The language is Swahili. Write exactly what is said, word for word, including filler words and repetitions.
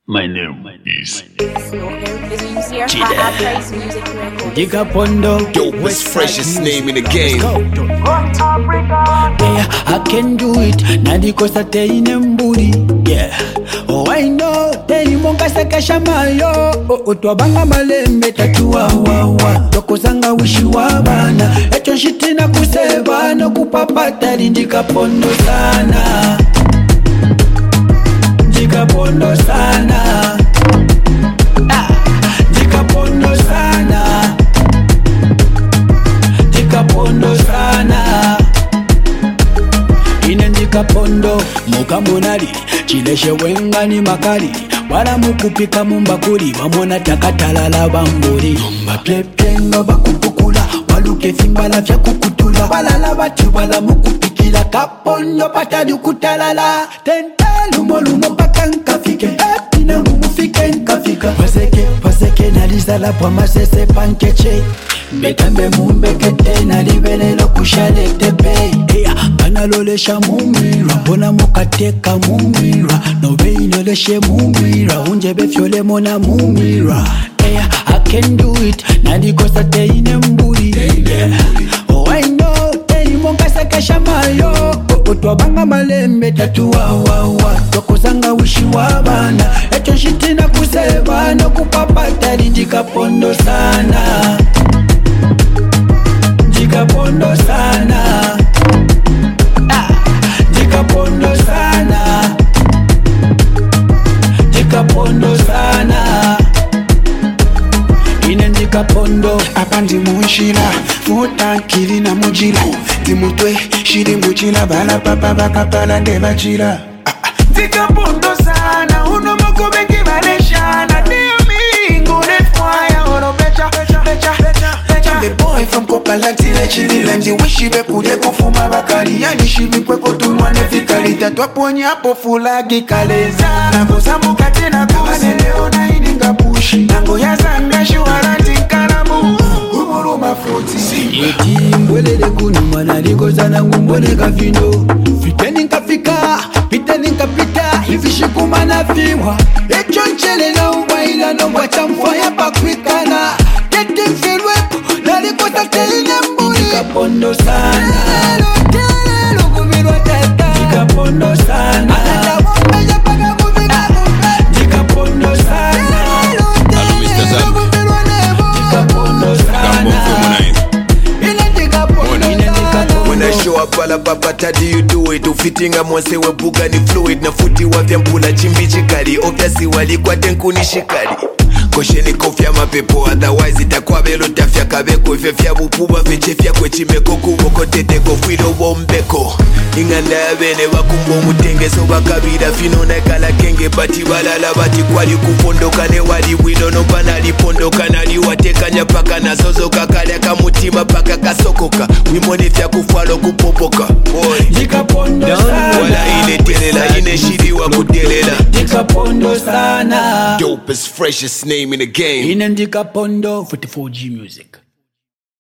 My name is Giga Pondo, dopest, freshest name in the game. Yeah, I can do it. Nadiko sa teine mburi. Yeah. Oh, I know. Tei monga saka shamayo. Oh, otwabanga malembe tatua wawa. Toko sanga wishi wabana. Echo shitina kuseba no kupapata Giga Pondo sana. Giga Pondo sana. Ah, Giga Pondo sana. Giga Pondo sana. Ine Giga Pondo mukamunali chileshe wengani makali wala mukupika mumbakuli bamona takatalala bamburi mba pleplenga bakupukula waluke fimbala vya kukutula balala batu bala mukupikila Kapondo patadi kutalala tentelu molumo paka nkafike epina mumufike nkafika paseke paseke nalizala pwa masese pankeche betambe mumbekete nalibelelo kushale tepe kanalolesha mumwira bona mukateka mumwira nobeinoleshe mumwira unjebe fyole mona mumwira yeah, I can do it nandikosa teine mburi yeah. Oh I know tei monga saka shamayo otwabanga malembe tatua wawa tokozanga wishi wabana echo shitina kuseba no kupapata Giga Pondo sana. Giga Pondo sana. Ah, Giga Pondo sana. Giga Pondo sana. Ine Giga Pondo apandi munshila mutankili na mujila timutwe shiri mujila bala papa bakapala ndebachila Giga Pondo sana uno moko bengi baleshana dio mingo nefwaya oro becha becha becha becha the boy from Kopalanti le chili lemzi wishi be kude kufuma bakali yani shibi kweko tunwane fikali tatwa ponya hapo fulagi kaleza na kosa mukate na kusi leo na ininga pushi nango ya zanga shuwarati karamu umuru mafuti Yeti mbwelele kunu mwana ligoza na ngumbole kafindo Fiteni nkafika, piteni nkapita Hivi shikuma na fiwa Echo nchele na ubaila no mwacha mfaya pakwikana Tete mfilwepo, nalikosa teine mburi Giga Pondo sana Lelo, lelo, kumirwa teta Giga Pondo sana Anata mumbeja paka kufika mumbe Giga Pondo sana Lelo, lelo, kumirwa nebo Giga Pondo sana When I show up all up pata do you do it ufitinga mwase webuga ni fluid na futi wa vyambula chimbi chikali obviously wali kwa tenku ni shikali kosheni kofya mapepo otherwise itakuwa belo tafya kabeko ifefya bupuba fechefya kwe chimeko kuboko tete kofwilo bombeko inganda ya bene bakumbo mutengeso bakabira fino na kala kenge bati balala bati kwali kupondoka ne wali wino no banali pondoka nali watekanya paka na sozo kakale kamutima paka kasokoka wimone fya kufalo kupopoka boy Giga Pondo sana wala ile telela ine shiri wa kudelela Giga Pondo sana dopest freshest name in the game. Ine Giga Pondo forty-four G music.